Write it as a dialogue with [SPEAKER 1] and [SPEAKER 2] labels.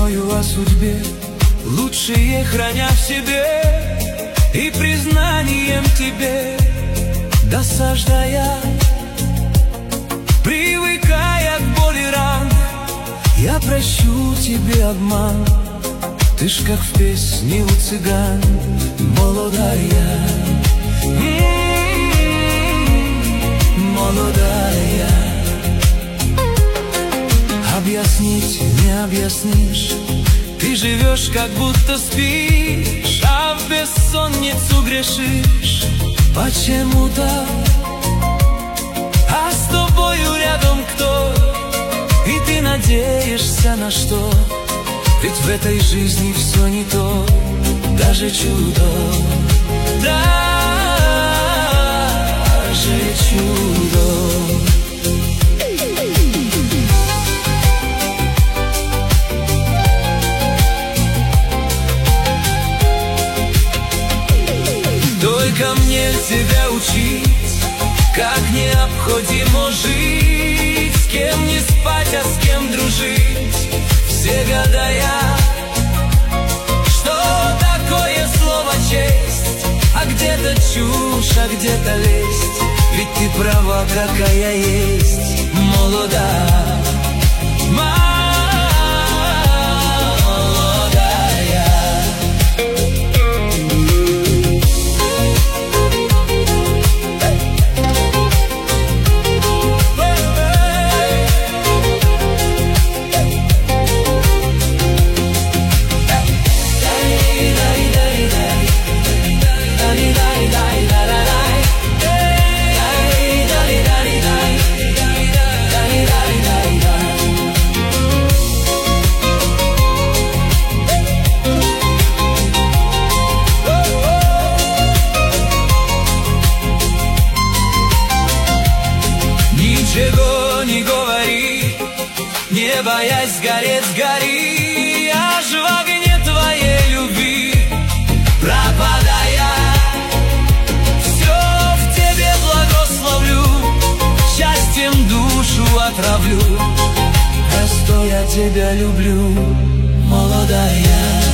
[SPEAKER 1] мною о судьбе, лучшее храня в себе, и признанием тебе досаждая, привыкая к боли ран, я прощу тебе обман. Ты ж как в песне у цыган, молодая, молодая. Объяснить не объяснишь, ты живешь, как будто спишь, а в бессонницу грешишь почему-то. А с тобою рядом кто? И ты надеешься на что? Ведь в этой жизни все не то, даже чудо, даже чудо. Только мне тебя учить, как необходимо жить, с кем не спать, а с кем дружить, все гадая, что такое слово честь, а где-то чушь, а где-то лесть. Ведь ты права, какая есть, молодая, молодая. Ничего не говори, не боясь гореть, сгори, аж в огне твоей любви пропадая. Все в тебе благословлю, счастьем душу отравлю, просто я тебя люблю, молодая.